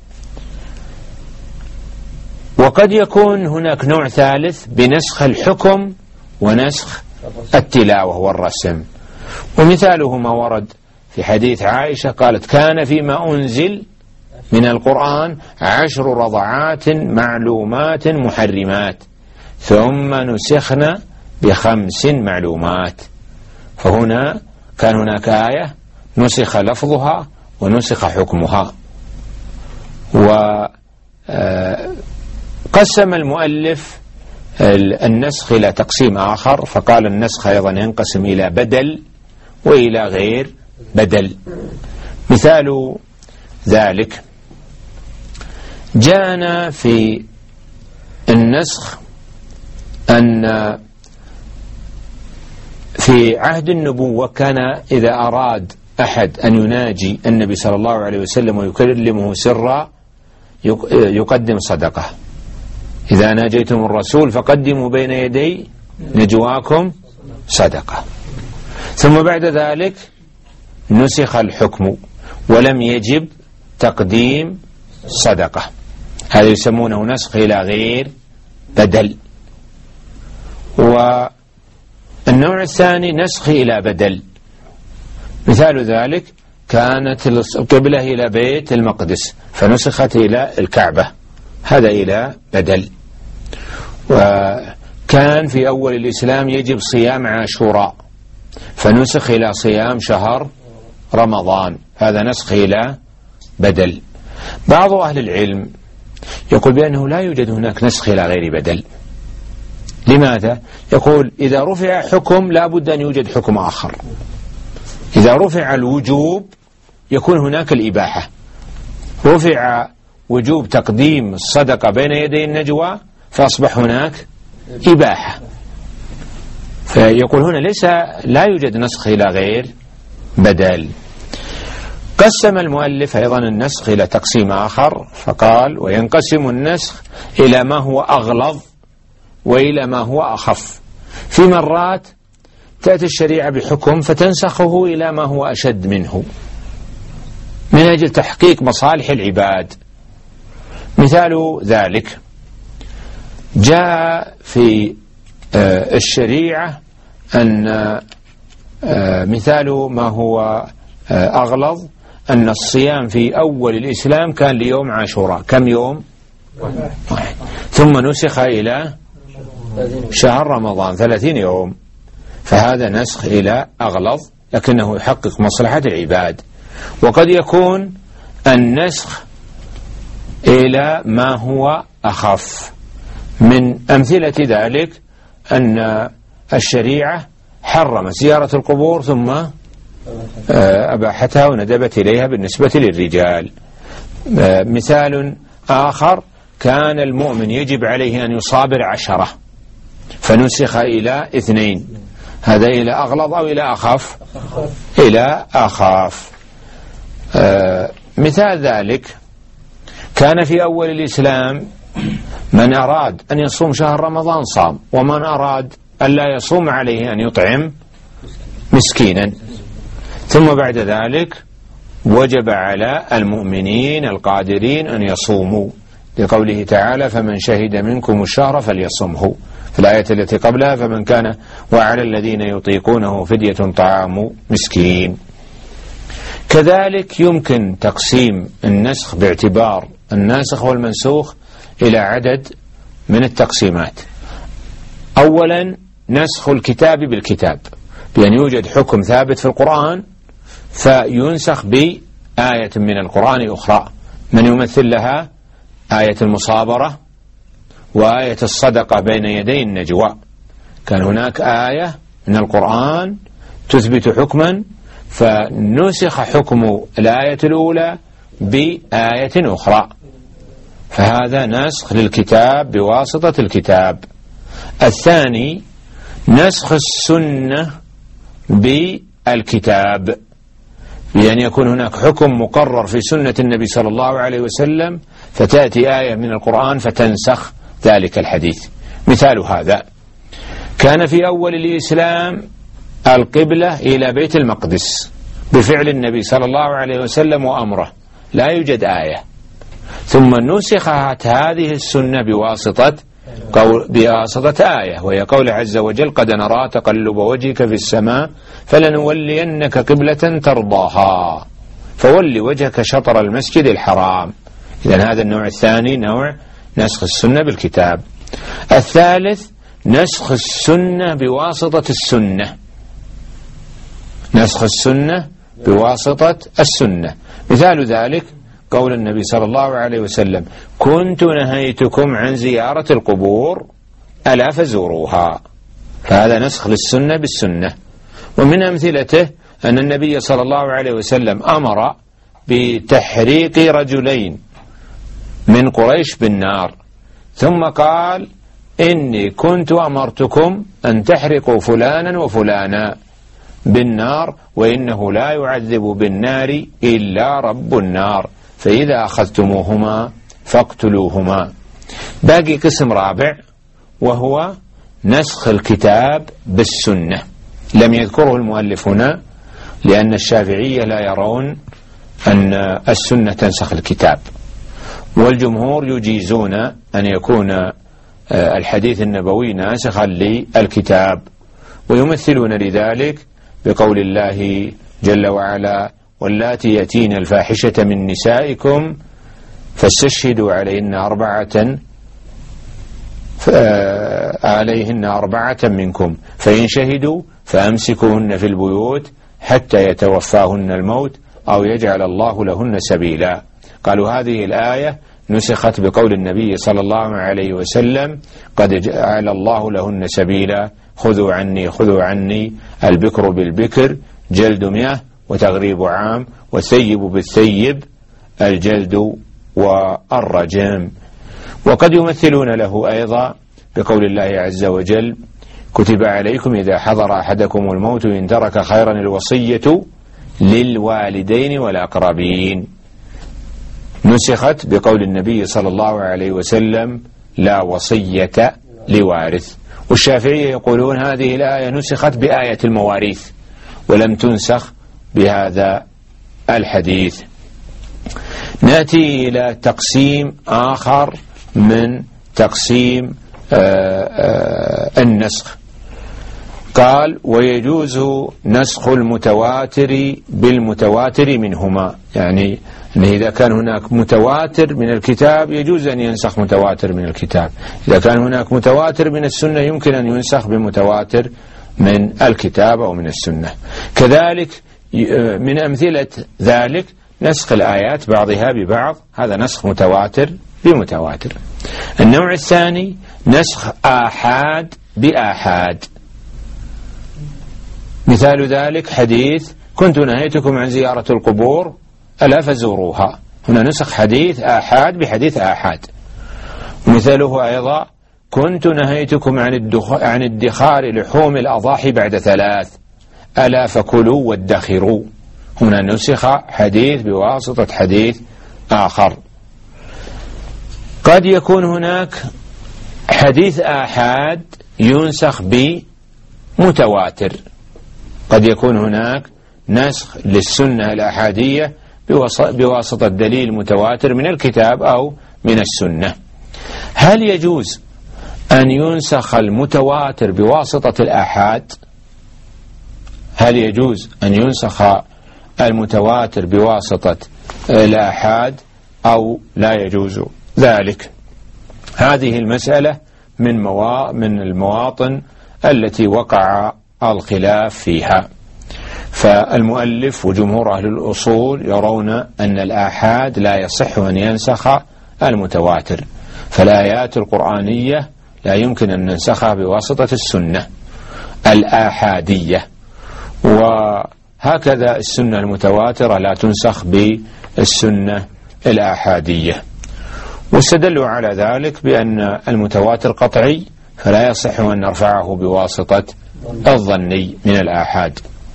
وقد يكون هناك نوع ثالث بنسخ الحكم ونسخ التلاوة والرسم، ومثاله ما ورد في حديث عائشة قالت: كان فيما أنزل من القرآن 10 رضعات معلومات محرمات ثم نسخنا ب5 معلومات. فهنا كان هناك آية نسخ لفظها ونسخ حكمها. وقسم المؤلف النسخ إلى تقسيم آخر، فقال: النسخ أيضا ينقسم إلى بدل وإلى غير بدل. مثال ذلك: جاءنا في النسخ أن في عهد النبوة كان إذا أراد أحد أن يناجي النبي صلى الله عليه وسلم ويكلمه سرا يقدم صدقة. إذا ناجيتم الرسول فقدموا بين يدي نجواكم صدقة. ثم بعد ذلك نسخ الحكم ولم يجب تقديم صدقة. هذا يسمونه نسخ إلى غير بدل. والنوع الثاني نسخ إلى بدل. مثال ذلك: كانت القبلة إلى بيت المقدس فنسخت إلى الكعبة، هذا إلى بدل. وكان في أول الإسلام يجب صيام عاشوراء فنسخ إلى صيام شهر رمضان، هذا نسخ إلى بدل. بعض أهل العلم يقول بأنه لا يوجد هناك نسخ إلى غير بدل. لماذا؟ يقول: إذا رفع حكم لا بد أن يوجد حكم آخر. إذا رفع الوجوب يكون هناك الإباحة. رفع وجوب تقديم الصدقة بين يدي النجوى فأصبح هناك إباحة. فيقول هنا لا يوجد نسخ إلى غير بدل. قسم المؤلف أيضا النسخ إلى تقسيم آخر فقال: وينقسم النسخ إلى ما هو أغلظ وإلى ما هو أخف. في مرات تأتي الشريعة بحكم فتنسخه إلى ما هو أشد منه من أجل تحقيق مصالح العباد. مثال ذلك: جاء في الشريعة أن مثال ما هو أغلظ أن الصيام في أول الإسلام كان ليوم عاشوراء. كم يوم؟ واحد. ثم نسخ إلى شهر رمضان 30 يوم. فهذا نسخ إلى أغلظ لكنه يحقق مصلحة العباد. وقد يكون النسخ إلى ما هو أخف. من أمثلة ذلك أن الشريعة حرمت زيارة القبور ثم أباحتها وندبت إليها بالنسبة للرجال. مثال آخر كان المؤمن يجب عليه أن يصابر 10 فنسخ إلى 2. هذا إلى أغلظ أو إلى أخف؟ إلى أخف. مثال ذلك كان في أول الإسلام من أراد أن يصوم شهر رمضان صام، ومن أراد أن لا يصوم عليه أن يطعم مسكينا. ثم بعد ذلك وجب على المؤمنين القادرين أن يصوموا لقوله تعالى فمن شهد منكم الشهر فليصمه. في الآية التي قبلها فمن كان وعلى الذين يطيقونه فدية طعام مسكين. كذلك يمكن تقسيم النسخ باعتبار الناسخ والمنسوخ إلى عدد من التقسيمات. أولا نسخ الكتاب بالكتاب، بأن يوجد حكم ثابت في القرآن فينسخ بآية من القرآن أخرى. من يمثل لها؟ آية المصابرة وآية الصدقة بين يدي النجوى. كان هناك آية من القرآن تثبت حكما فنسخ حكم الآية الأولى بآية أخرى، فهذا نسخ للكتاب بواسطة الكتاب. الثاني نسخ السنة بالكتاب، بأن يكون هناك حكم مقرر في سنة النبي صلى الله عليه وسلم فتأتي آية من القرآن فتنسخ ذلك الحديث. مثال هذا كان في أول الإسلام القبلة إلى بيت المقدس بفعل النبي صلى الله عليه وسلم وأمره، لا يوجد آية. ثم نسخت هذه السنة بواسطة آية، وهي قول عز وجل قد نرى تقلب وجهك في السماء فلنولينك قبلة ترضاها فول وجهك شطر المسجد الحرام. إذن هذا النوع الثاني نوع نسخ السنة بالكتاب. الثالث نسخ السنة بواسطة السنة، نسخ السنة بواسطة السنة. مثال ذلك قول النبي صلى الله عليه وسلم كنت نهيتكم عن زيارة القبور ألا فزوروها، فهذا نسخ للسنة بالسنة. ومن أمثلته أن النبي صلى الله عليه وسلم أمر بتحريق رجلين من قريش بالنار، ثم قال إني كنت أمرتكم أن تحرقوا فلانا وفلانا بالنار وإنه لا يعذب بالنار إلا رب النار فإذا أخذتموهما فاقتلوهما. باقي قسم رابع وهو نسخ الكتاب بالسنة، لم يذكره المؤلف هنا لأن الشافعية لا يرون أن السنة تنسخ الكتاب، والجمهور يجيزون أن يكون الحديث النبوي ناسخا للكتاب، ويمثلون لذلك بقول الله جل وعلا واللاتي يأتين الفاحشة من نسائكم فاستشهدوا عليهن أربعة منكم فإن شهدوا فأمسكوهن في البيوت حتى يتوفاهن الموت أو يجعل الله لهن سبيلا. قالوا هذه الآية نسخت بقول النبي صلى الله عليه وسلم قد جعل الله لهن سبيلا خذوا عني البكر بالبكر جلد 100 وتغريب عام والثيب بالثيب الجلد والرجم. وقد يمثلون له أيضا بقول الله عز وجل كتب عليكم إذا حضر أحدكم الموت إن ترك خيرا الوصية للوالدين والأقربين، نسخت بقول النبي صلى الله عليه وسلم لا وصية لوارث. والشافعية يقولون هذه الآية نسخت بآية المواريث ولم تنسخ بهذا الحديث. نأتي إلى تقسيم آخر من تقسيم النسخ. قال ويجوز نسخ المتواتر بالمتواتر منهما، يعني إذا كان هناك متواتر من الكتاب يجوز أن ينسخ متواتر من الكتاب، إذا كان هناك متواتر من السنة يمكن أن ينسخ بمتواتر من الكتاب أو من السنة. كذلك من أمثلة ذلك نسخ الآيات بعضها ببعض، هذا نسخ متواتر بمتواتر. النوع الثاني نسخ آحاد بآحاد، مثال ذلك حديث كنت نهيتكم عن زيارة القبور ألا فزوروها، هنا نسخ حديث آحاد بحديث آحاد. مثاله أيضا كنت نهيتكم عن ادخار لحوم الأضاحي بعد 3 ألا فكلوا وادخروا، هنا نسخ حديث بواسطة حديث آخر. قد يكون هناك حديث آحاد ينسخ بمتواتر، قد يكون هناك نسخ للسنة الأحادية بواسطة دليل متواتر من الكتاب أو من السنة. هل يجوز أن ينسخ المتواتر بواسطة الآحاد؟ هل يجوز أن ينسخ المتواتر بواسطة الآحاد أو لا يجوز ذلك؟ هذه المسألة من المواطن التي وقع الخلاف فيها. فالمؤلف وجمهور أهل الأصول يرون أن الآحاد لا يصح أن ينسخ المتواتر، فالآيات القرآنية لا يمكن أن ننسخها بواسطة السنة الآحادية، وهكذا السنة المتواترة لا تنسخ بالسنة الآحادية. واستدلوا على ذلك بأن المتواتر قطعي فلا يصح أن نرفعه بواسطة الظني من الآحاد.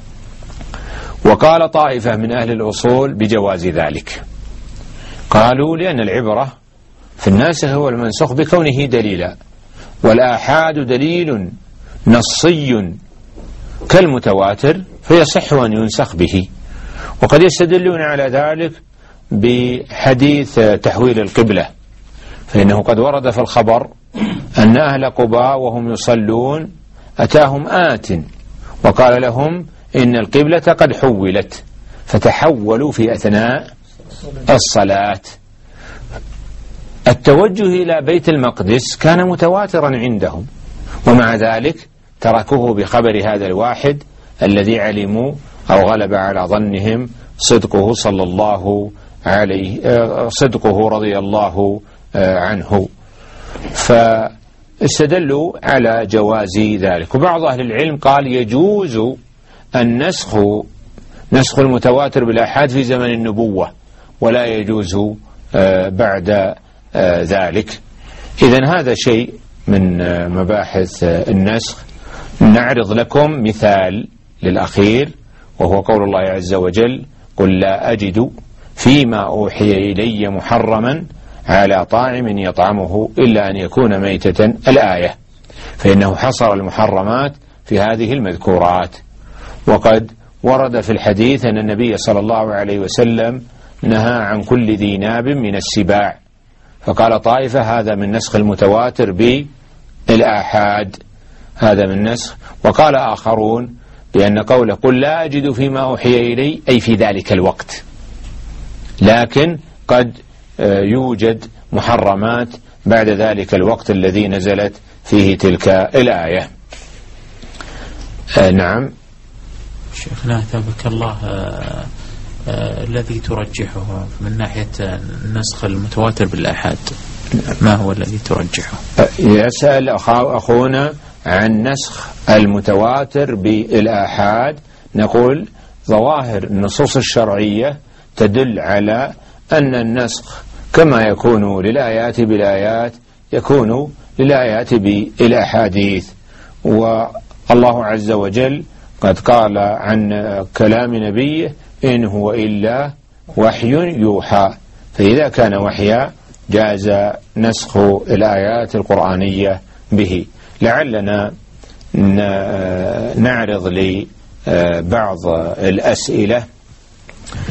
وقال طائفة من أهل الأصول بجواز ذلك، قالوا لأن العبرة في الناسخ والمنسوخ بكونه دليلا، والآحاد دليل نصي كالمتواتر فيصح أن ينسخ به. وقد يستدلون على ذلك بحديث تحويل القبلة، فإنه قد ورد في الخبر أن أهل قباء وهم يصلون أتاهم آت وقال لهم إن القبلة قد حولت، فتحولوا في أثناء الصلاة. التوجه إلى بيت المقدس كان متواترا عندهم، ومع ذلك تركوه بخبر هذا الواحد الذي علموا أو غلب على ظنهم صدقه صلى الله عليه صدقه رضي الله عنه، فاستدلوا على جواز ذلك. وبعض أهل العلم قال يجوز نسخ المتواتر بالآحاد في زمن النبوة ولا يجوز بعد ذلك. إذن هذا شيء من مباحث النسخ. نعرض لكم مثال للأخير وهو قول الله عز وجل قل لا أجد فيما أوحي إلي محرما على طاعم يطعمه إلا أن يكون ميتة الآية، فإنه حصر المحرمات في هذه المذكورات. وقد ورد في الحديث أن النبي صلى الله عليه وسلم نهى عن كل ذي ناب من السباع، فقال طائفة هذا من نسخ المتواتر بالآحاد، هذا من نسخ. وقال آخرون بأن قوله قل لا أجد فيما أوحي إلي أي في ذلك الوقت، لكن قد يوجد محرمات بعد ذلك الوقت الذي نزلت فيه تلك الآية. نعم شيخنا ثابك الله، الذي ترجحه من ناحية النسخ المتواتر بالآحاد ما هو الذي ترجحه؟ يسأل أخونا عن نسخ المتواتر بالآحاد. نقول ظواهر النصوص الشرعية تدل على أن النسخ كما يكون للآيات بالآيات يكون للآيات بالأحاديث. والله عز وجل قد قال عن كلام نبيه إن هو إلا وحي يوحى، فإذا كان وحيا جاز نسخ الآيات القرآنية به. لعلنا نعرض لبعض الأسئلة.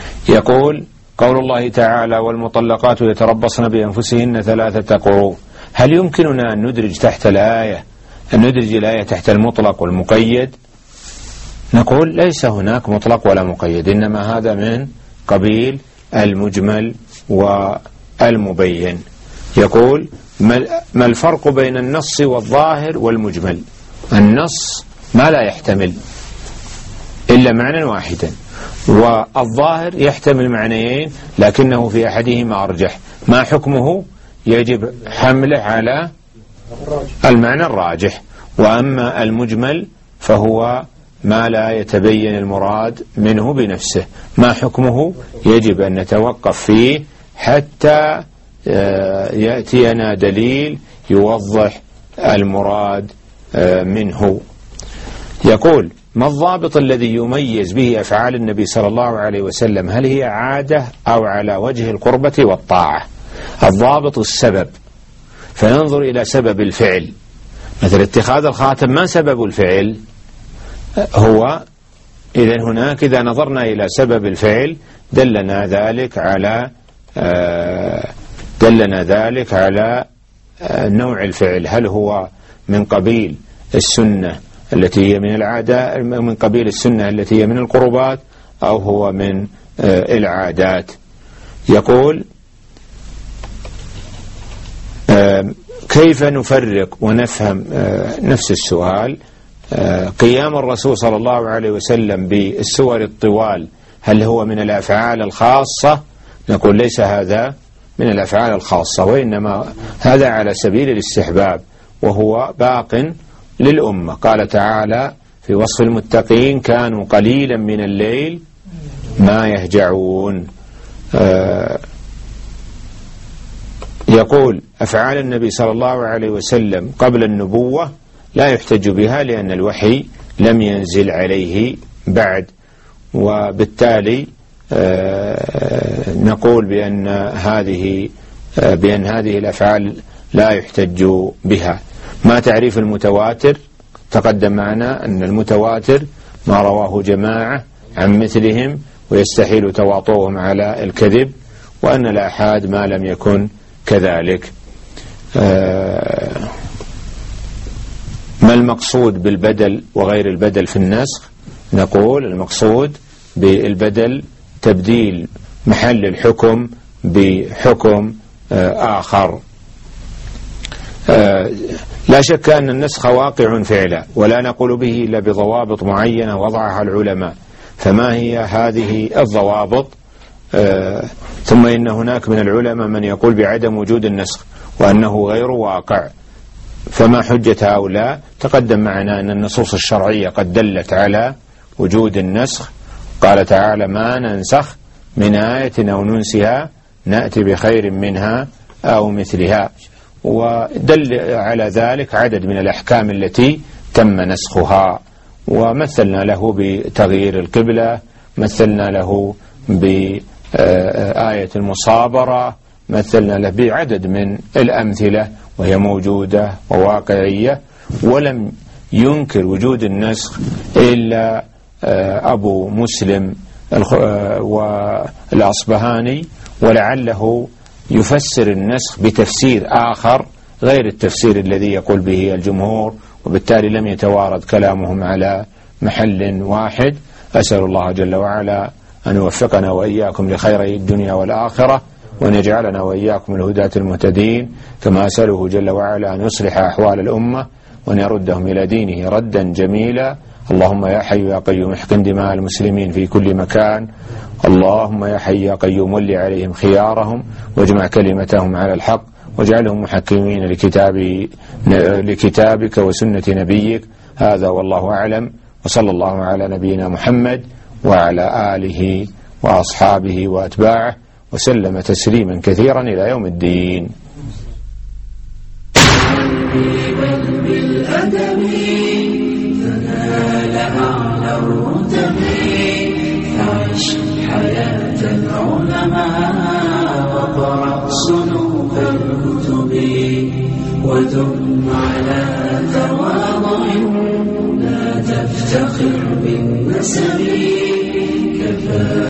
يقول قول الله تعالى والمطلقات يتربصن بأنفسهن 3 قروء، هل يمكننا أن ندرج تحت الآية تحت المطلق والمقيد؟ نقول ليس هناك مطلق ولا مقيد، إنما هذا من قبيل المجمل والمبين. يقول ما الفرق بين النص والظاهر والمجمل؟ النص ما لا يحتمل إلا معنى واحدا، والظاهر يحتمل معنيين لكنه في أحدهما أرجح، ما حكمه؟ يجب حمله على المعنى الراجح. وأما المجمل فهو ما لا يتبين المراد منه بنفسه، ما حكمه؟ يجب أن نتوقف فيه حتى يأتينا دليل يوضح المراد منه. يقول ما الضابط الذي يميز به أفعال النبي صلى الله عليه وسلم؟ هل هي عادة أو على وجه القربة والطاعة؟ الضابط السبب، فننظر إلى سبب الفعل. مثل اتخاذ الخاتم، ما سبب الفعل؟ هو إذن هناك إذا نظرنا إلى سبب الفعل دلنا ذلك على نوع الفعل، هل هو من قبيل السنة التي هي من العادة، من قبيل السنة التي هي من القربات، أو هو من العادات. يقول كيف نفرق ونفهم نفس السؤال قيام الرسول صلى الله عليه وسلم بالسور الطوال، هل هو من الأفعال الخاصة؟ نقول ليس هذا من الأفعال الخاصة، وإنما هذا على سبيل الاستحباب، وهو باق للأمة. قال تعالى في وصف المتقين كانوا قليلا من الليل ما يهجعون. يقول أفعال النبي صلى الله عليه وسلم قبل النبوة لا يحتج بها لأن الوحي لم ينزل عليه بعد، وبالتالي نقول بأن هذه الأفعال لا يحتج بها. ما تعريف المتواتر؟ تقدم معنا أن المتواتر ما رواه جماعة عن مثلهم ويستحيل تواطؤهم على الكذب، وأن الآحاد ما لم يكن كذلك. ما المقصود بالبدل وغير البدل في النسخ؟ نقول المقصود بالبدل تبديل محل الحكم بحكم آخر. لا شك أن النسخ واقع فعلا، ولا نقول به إلا بضوابط معينة وضعها العلماء. فما هي هذه الضوابط؟ ثم إن هناك من العلماء من يقول بعدم وجود النسخ وأنه غير واقع، فما حجة هؤلاء؟ تقدم معنا أن النصوص الشرعية قد دلت على وجود النسخ. قال تعالى ما ننسخ من آية أو ننسها نأتي بخير منها أو مثلها، ودل على ذلك عدد من الأحكام التي تم نسخها، ومثلنا له بتغيير القبلة، مثلنا له بآية المصابرة، مثلنا له بعدد من الأمثلة وهي موجودة وواقعية. ولم ينكر وجود النسخ إلا أبو مسلم والأصبهاني، ولعله يفسر النسخ بتفسير آخر غير التفسير الذي يقول به الجمهور، وبالتالي لم يتوارد كلامهم على محل واحد. أسأل الله جل وعلا أن يوفقنا وإياكم لخيري الدنيا والآخرة، وأن يجعلنا وإياكم الهداة المهتدين، كما أسأله جل وعلا أن يصلح أحوال الأمة وأن يردهم إلى دينه ردا جميلا. اللهم يا حي يا قيوم احقن دماء المسلمين في كل مكان. اللهم يا حي يا قيوم ول عليهم خيارهم واجمع كلمتهم على الحق، واجعلهم محكمين لكتابك وسنة نبيك. هذا والله أعلم، وصلى الله على نبينا محمد وعلى آله وأصحابه وأتباعه وسلم تسليما كثيرا إلى يوم الدين. فعش حياة العلماء وقرأ صنوف الكتب ودم على تواضع لا تفتخر بالنسب. كفى